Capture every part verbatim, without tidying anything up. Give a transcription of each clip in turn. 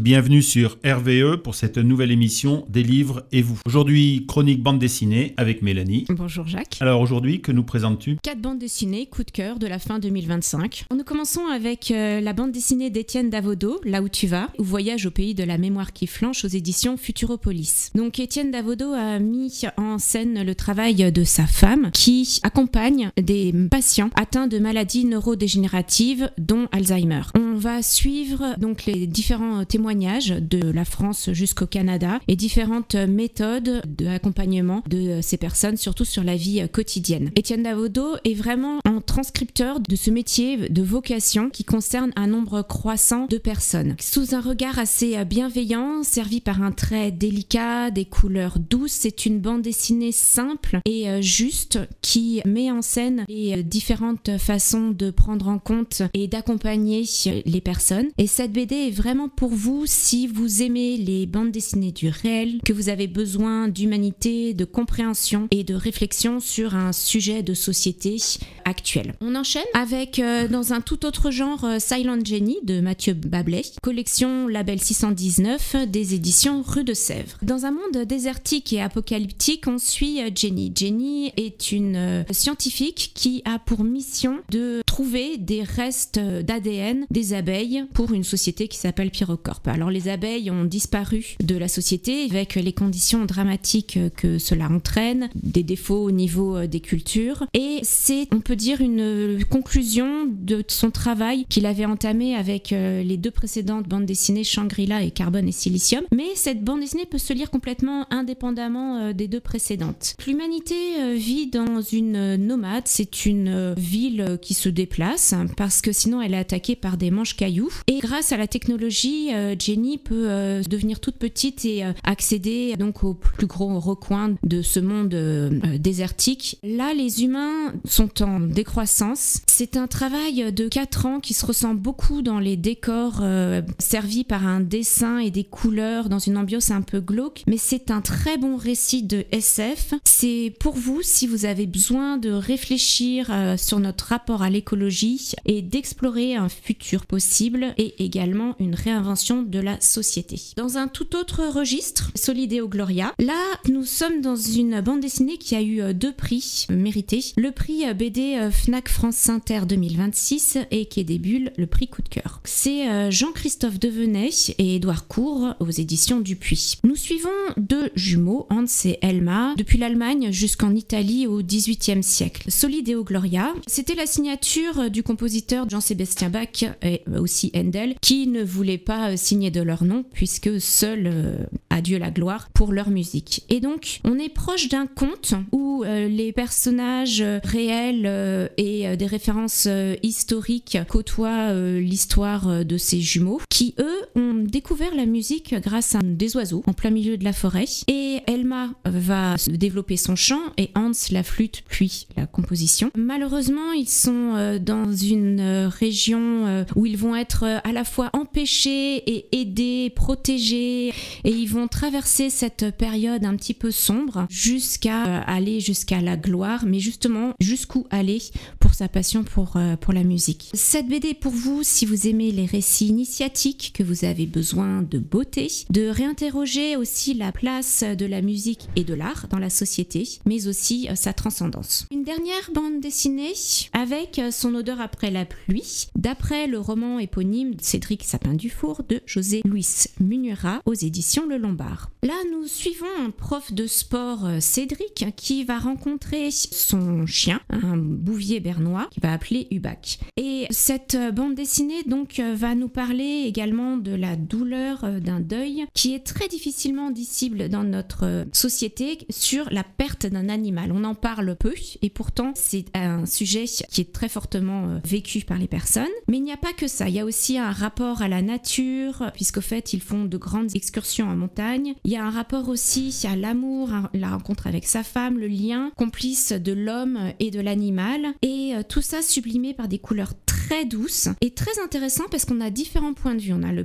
bienvenue sur R V E pour cette nouvelle émission des livres et vous. Aujourd'hui, chronique bande dessinée avec Mélanie. Bonjour Jacques. Alors aujourd'hui, que nous présentes-tu ? Quatre bandes dessinées, coup de cœur de la fin deux mille vingt-cinq. Nous commençons avec euh, la bande dessinée d'Étienne Davodo, Là où tu vas, ou Voyage au pays de la mémoire qui flanche aux éditions Futuropolis. Donc Étienne Davodo a mis en scène le travail de sa femme qui accompagne des patients atteints de maladies neurodégénératives dont Alzheimer. On va suivre donc les différents témoignages de la France jusqu'au Canada et différentes méthodes d'accompagnement de ces personnes, surtout sur la vie quotidienne. Étienne Davodo est vraiment un transcripteur de ce métier de vocation qui concerne un nombre croissant de personnes. Sous un regard assez bienveillant, servi par un trait délicat, des couleurs douces, c'est une bande dessinée simple et juste qui met en scène les différentes façons de prendre en compte et d'accompagner les personnes. Et cette B D est vraiment pour vous si vous aimez les bandes dessinées du réel, que vous avez besoin d'humanité, de compréhension et de réflexion sur un sujet de société actuel. On enchaîne avec, euh, dans un tout autre genre, euh, Silent Jenny de Mathieu Bablet, collection label six cent dix-neuf des éditions Rue de Sèvres. Dans un monde désertique et apocalyptique, on suit euh, Jenny. Jenny est une euh, scientifique qui a pour mission de trouver des restes d'A D N des abeilles pour une société qui s'appelle Pyrocorp. Alors les abeilles ont disparu de la société avec les conditions dramatiques que cela entraîne, des défauts au niveau des cultures, et c'est, on peut dire, une conclusion de son travail qu'il avait entamé avec les deux précédentes bandes dessinées Shangri-La et Carbone et Silicium, mais cette bande dessinée peut se lire complètement indépendamment des deux précédentes. L'humanité vit dans une nomade, c'est une ville qui se déplace parce que sinon elle est attaquée par des manches-cailloux, et grâce à la technologie, euh, Jenny peut euh, devenir toute petite et euh, accéder donc au plus gros recoin de ce monde euh, euh, désertique. Là, les humains sont en décroissance. C'est un travail de quatre ans qui se ressent beaucoup dans les décors euh, servis par un dessin et des couleurs dans une ambiance un peu glauque, mais c'est un très bon récit de S F. C'est pour vous si vous avez besoin de réfléchir euh, sur notre rapport à l'écologie et d'explorer un futur possible et également une réinvention de la société. Dans un tout autre registre, Solideo Gloria, là nous sommes dans une bande dessinée qui a eu deux prix mérités. Le prix B D Fnac France Inter deux mille vingt-six et Quai des Bulles, le prix coup de cœur. C'est Jean-Christophe Devenay et Édouard Cour aux éditions Dupuis. Nous suivons deux jumeaux, Hans et Elma, depuis l'Allemagne jusqu'en Italie au dix-huitième siècle. Solideo Gloria, c'était la signature du compositeur Jean-Sébastien Bach et aussi Handel, qui ne voulaient pas signer de leur nom puisque seul euh, a Dieu la gloire pour leur musique. Et donc on est proche d'un conte où euh, les personnages euh, réels euh, et euh, des références euh, historiques côtoient euh, l'histoire euh, de ces jumeaux qui eux ont découvert la musique grâce à des oiseaux en plein milieu de la forêt, et Elma va développer son chant et Hans la flûte puis la composition. Malheureusement ils sont euh, dans une euh, région euh, où ils vont être à la fois empêchés et aidés, protégés, et ils vont traverser cette période un petit peu sombre jusqu'à aller jusqu'à la gloire, mais justement jusqu'où aller pour sa passion pour, pour la musique. Cette B D est pour vous si vous aimez les récits initiatiques, que vous avez besoin de beauté, de réinterroger aussi la place de la musique et de l'art dans la société, mais aussi sa transcendance. Une dernière bande dessinée avec Son odeur après la pluie, d'après le roman éponyme Cédric Sapin-Dufour de José Luis Munera aux éditions Le Lombard. Là, nous suivons un prof de sport, Cédric, qui va rencontrer son chien, un bouvier bernois, qu'il va appeler Hubac. Et cette bande dessinée, donc, va nous parler également de la douleur d'un deuil qui est très difficilement dissible dans notre société sur la perte d'un animal. On en parle peu et pourtant, c'est un sujet qui est très fortement vécu par les personnes. Mais il n'y a pas que ça. Il y a aussi un rapport à la nature, puisqu'au fait, ils font de grandes excursions en montagne. Il y a un rapport aussi à l'amour, la rencontre avec sa femme, le lien complice de l'homme et de l'animal. Et tout ça sublimé par des couleurs très douces et très intéressant parce qu'on a différents points de vue. On a le point de vue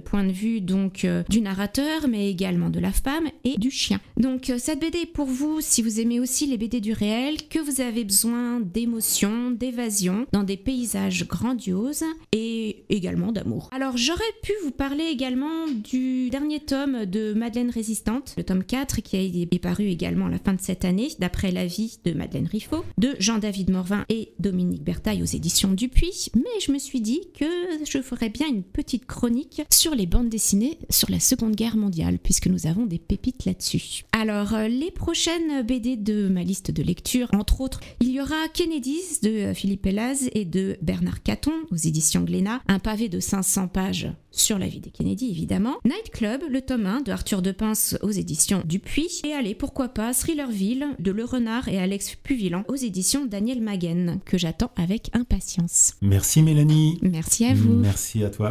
vue donc euh, du narrateur, mais également de la femme et du chien. Donc euh, cette B D est pour vous si vous aimez aussi les B D du réel, que vous avez besoin d'émotion, d'évasion, dans des paysages grandioses et également d'amour. Alors j'aurais pu vous parler également du dernier tome de Madeleine Résistante, le tome quatre, qui est paru également à la fin de cette année, d'après la vie de Madeleine Riffaut, de Jean-David Morvin et Dominique Bertaille aux éditions Dupuis, mais je me suis dit que je ferais bien une petite chronique sur les bandes dessinées sur la Seconde Guerre mondiale, puisque nous avons des pépites là-dessus. Alors, euh, les prochaines B D de ma liste de lecture, entre autres, il y aura Kennedys de Philippe Elaz et de Bernard Caton aux éditions Glénat, un pavé de cinq cents pages sur la vie des Kennedy évidemment, Night Club, le tome un de Arthur de Pince aux éditions Dupuis, et allez, pourquoi pas, Thrillerville de Le Renard et Alex Puvillan aux éditions Daniel Maguen, que j'attends avec impatience. Merci Mélanie. Merci à vous. Merci à toi.